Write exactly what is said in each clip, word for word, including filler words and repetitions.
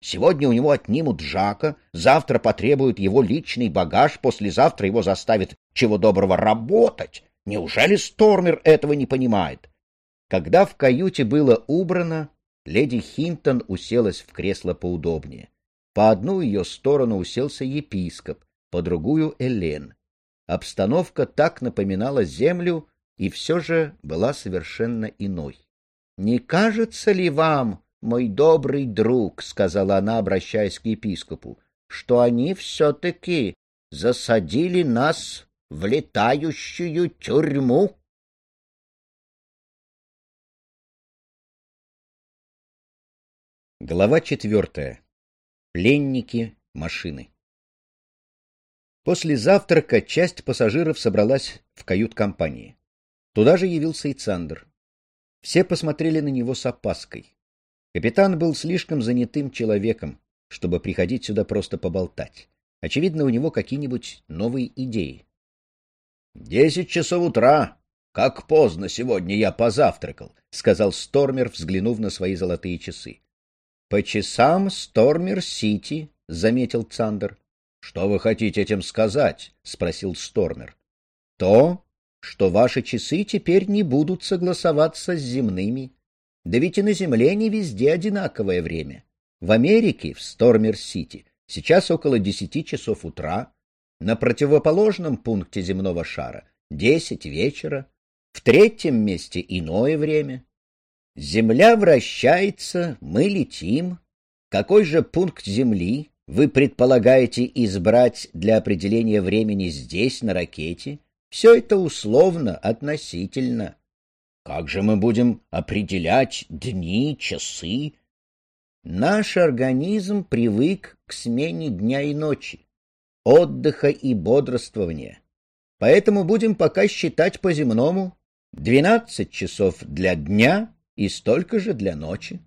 Сегодня у него отнимут Жака, завтра потребуют его личный багаж, послезавтра его заставят чего доброго работать. Неужели Стормер этого не понимает? Когда в каюте было убрано, леди Хинтон уселась в кресло поудобнее. По одну ее сторону уселся епископ, по другую — Элен. Обстановка так напоминала землю и все же была совершенно иной. — Не кажется ли вам, мой добрый друг, — сказала она, обращаясь к епископу, — что они все-таки засадили нас в летающую тюрьму? Глава четвертая. Пленники машины. После завтрака часть пассажиров собралась в кают-компании. Туда же явился и Цандер. Все посмотрели на него с опаской. Капитан был слишком занятым человеком, чтобы приходить сюда просто поболтать. Очевидно, у него какие-нибудь новые идеи. — Десять часов утра. Как поздно сегодня я позавтракал, — сказал Стормер, взглянув на свои золотые часы. — По часам Стормер-Сити, — заметил Цандер. — Что вы хотите этим сказать? — спросил Стормер. — То, что ваши часы теперь не будут согласоваться с земными. Да ведь и на Земле не везде одинаковое время. В Америке, в Стормер-Сити, сейчас около десяти часов утра, на противоположном пункте земного шара — десять вечера, в третьем месте иное время. Земля вращается, мы летим. Какой же пункт Земли вы предполагаете избрать для определения времени здесь, на ракете? Все это условно, относительно. Как же мы будем определять дни, часы? Наш организм привык к смене дня и ночи, отдыха и бодрствования. Поэтому будем пока считать по-земному двенадцать часов для дня и столько же для ночи.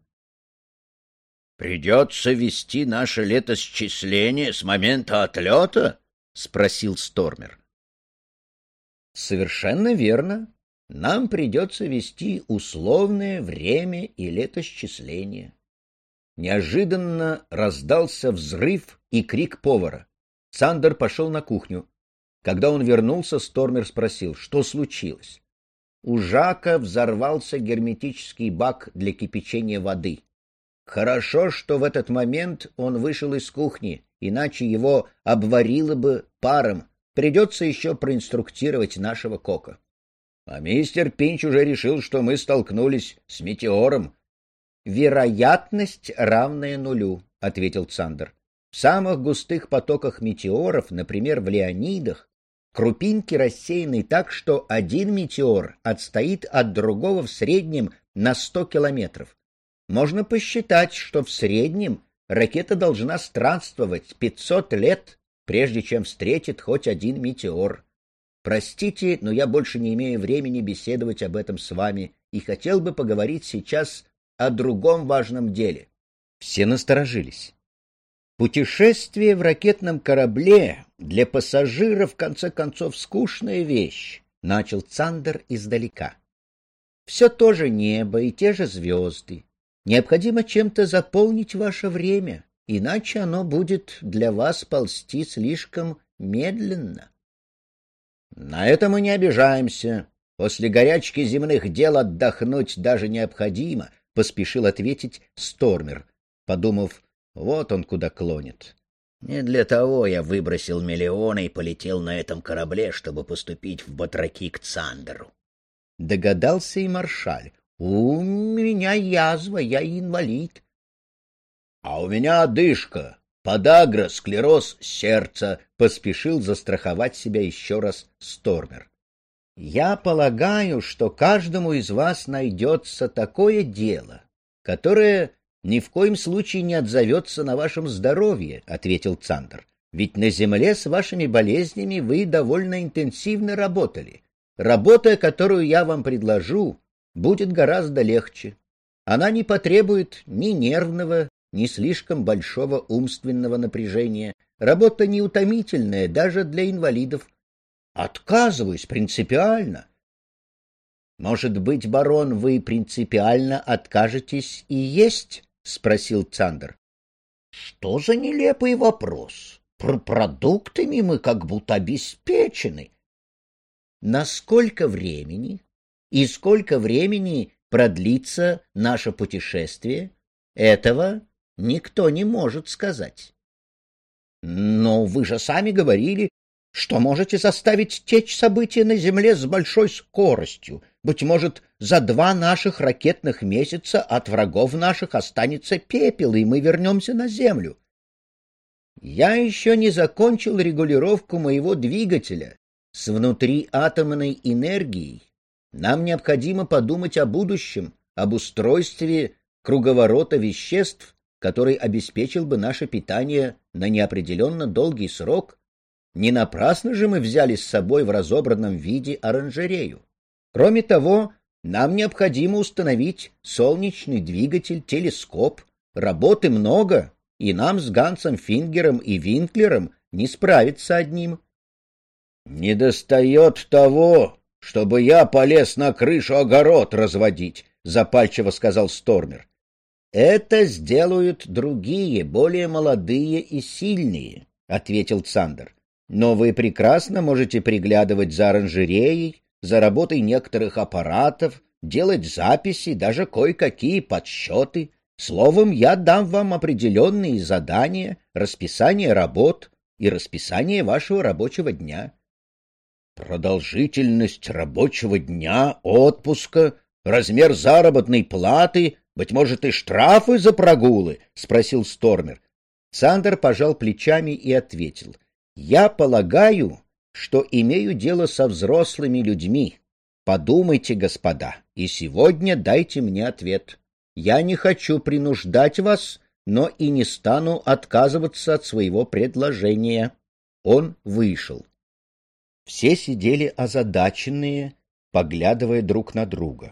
— Придется вести наше летосчисление с момента отлета? — спросил Стормер. — Совершенно верно. Нам придется вести условное время и летосчисление. Неожиданно раздался взрыв и крик повара. Цандер пошел на кухню. Когда он вернулся, Стормер спросил, что случилось. У Жака взорвался герметический бак для кипячения воды. Хорошо, что в этот момент он вышел из кухни, иначе его обварило бы паром. Придется еще проинструктировать нашего кока. А мистер Пинч уже решил, что мы столкнулись с метеором. — Вероятность, равная нулю, — ответил Цандер. В самых густых потоках метеоров, например, в Леонидах, крупинки рассеяны так, что один метеор отстоит от другого в среднем на сто километров. Можно посчитать, что в среднем ракета должна странствовать пятьсот лет, прежде чем встретит хоть один метеор. Простите, но я больше не имею времени беседовать об этом с вами и хотел бы поговорить сейчас о другом важном деле. Все насторожились. Путешествие в ракетном корабле для пассажиров, в конце концов, скучная вещь, — начал Цандер издалека. Все то же небо и те же звезды. Необходимо чем-то заполнить ваше время, иначе оно будет для вас ползти слишком медленно. — На это мы не обижаемся. После горячки земных дел отдохнуть даже необходимо, — поспешил ответить Стормер, подумав, вот он куда клонит. Не для того я выбросил миллионы и полетел на этом корабле, чтобы поступить в батраки к Цандеру. Догадался и маршаль. У меня язва, я инвалид. — А у меня одышка, подагра, склероз сердца, — поспешил застраховать себя еще раз Стормер. — Я полагаю, что каждому из вас найдется такое дело, которое ни в коем случае не отзовется на вашем здоровье, — ответил Цандер. — Ведь на земле с вашими болезнями вы довольно интенсивно работали. Работа, которую я вам предложу, будет гораздо легче. Она не потребует ни нервного, ни слишком большого умственного напряжения. Работа неутомительная даже для инвалидов. Отказываюсь принципиально. Может быть, барон, вы принципиально откажетесь и есть? — спросил Цандер. Что за нелепый вопрос? Про продуктами мы как будто обеспечены. На сколько времени и сколько времени продлится наше путешествие, этого никто не может сказать. Но вы же сами говорили, что можете заставить течь события на Земле с большой скоростью. Быть может, за два наших ракетных месяца от врагов наших останется пепел, и мы вернемся на Землю. Я еще не закончил регулировку моего двигателя с внутриатомной энергией. Нам необходимо подумать о будущем, об устройстве круговорота веществ, который обеспечил бы наше питание на неопределенно долгий срок. Не напрасно же мы взяли с собой в разобранном виде оранжерею. Кроме того, нам необходимо установить солнечный двигатель, телескоп. Работы много, и нам с Гансом Фингером и Винклером не справиться одним. — Недостает того, чтобы я полез на крышу огород разводить, — запальчиво сказал Стормер. — Это сделают другие, более молодые и сильные, — ответил Цандер. — Но вы прекрасно можете приглядывать за оранжереей, за работой некоторых аппаратов, делать записи, даже кое-какие подсчеты. Словом, я дам вам определенные задания, расписание работ и расписание вашего рабочего дня. Продолжительность рабочего дня, отпуска, размер заработной платы, быть может, и штрафы за прогулы? — спросил Стормер. Цандер пожал плечами и ответил: — Я полагаю, что имею дело со взрослыми людьми. Подумайте, господа, и сегодня дайте мне ответ. Я не хочу принуждать вас, но и не стану отказываться от своего предложения. Он вышел. Все сидели озадаченные, поглядывая друг на друга.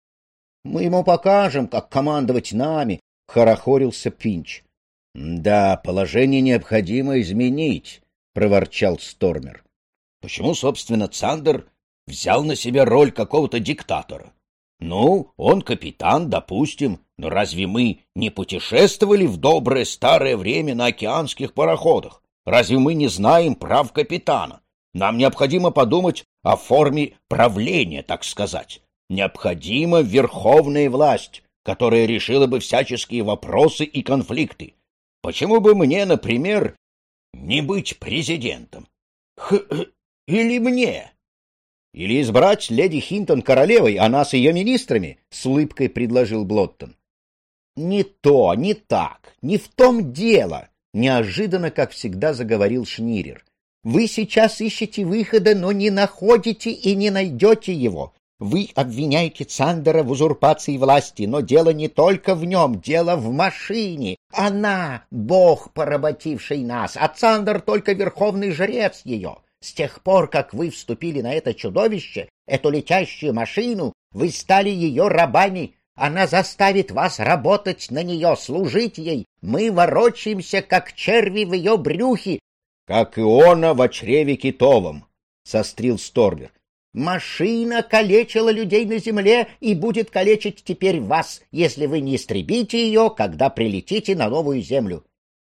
— Мы ему покажем, как командовать нами, — хорохорился Пинч. — Да, положение необходимо изменить, — проворчал Стормер. — Почему, собственно, Цандер взял на себя роль какого-то диктатора? Ну, он капитан, допустим, но разве мы не путешествовали в доброе старое время на океанских пароходах? Разве мы не знаем прав капитана? Нам необходимо подумать о форме правления, так сказать. Необходима верховная власть, которая решила бы всяческие вопросы и конфликты. Почему бы мне, например, не быть президентом? Х или мне? Или избрать леди Хинтон королевой, а нас ее министрами? — с улыбкой предложил Блоттон. — Не то, не так, не в том дело, — неожиданно, как всегда, заговорил Шнирер. Вы сейчас ищете выхода, но не находите и не найдете его. Вы обвиняете Цандера в узурпации власти, но дело не только в нем, дело в машине. Она — бог, поработивший нас, а Цандер — только верховный жрец ее. С тех пор, как вы вступили на это чудовище, эту летящую машину, вы стали ее рабами. Она заставит вас работать на нее, служить ей. Мы ворочаемся, как черви в ее брюхе, как Иона в чреве китовом, — сострил Стормер. Машина калечила людей на земле и будет калечить теперь вас, если вы не истребите ее, когда прилетите на новую землю.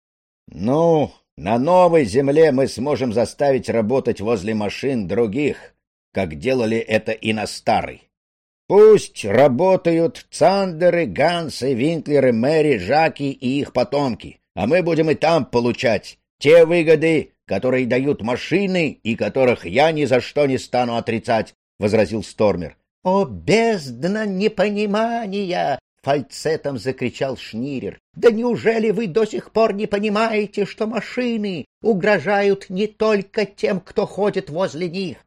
Ну, на новой земле мы сможем заставить работать возле машин других, как делали это и на старой. Пусть работают Цандеры, Гансы, Винклеры, Мэри, Жаки и их потомки, а мы будем и там получать те выгоды, которые дают машины и которых я ни за что не стану отрицать, — возразил Стормер. — О, бездна непонимания! — фальцетом закричал Шнирер. — Да неужели вы до сих пор не понимаете, что машины угрожают не только тем, кто ходит возле них?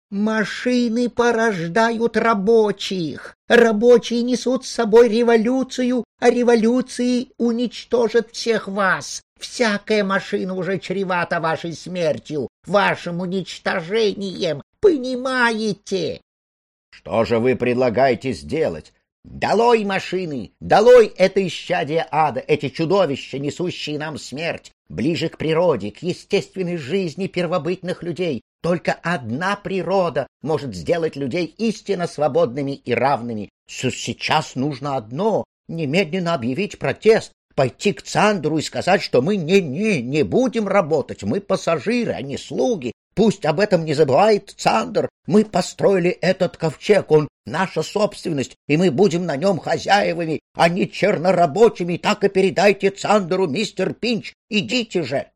Машины порождают рабочих. Рабочие несут с собой революцию, а революции уничтожат всех вас. Всякая машина уже чревата вашей смертью, вашим уничтожением. Понимаете? Что же вы предлагаете сделать? Долой машины! Долой это исчадие ада, эти чудовища, несущие нам смерть, ближе к природе, к естественной жизни первобытных людей. Только одна природа может сделать людей истинно свободными и равными. Сейчас нужно одно — немедленно объявить протест, пойти к Цандеру и сказать, что мы не-не, не будем работать, мы пассажиры, а не слуги. Пусть об этом не забывает Цандер. Мы построили этот ковчег, он наша собственность, и мы будем на нем хозяевами, а не чернорабочими. Так и передайте Цандеру, мистер Пинч. Идите же.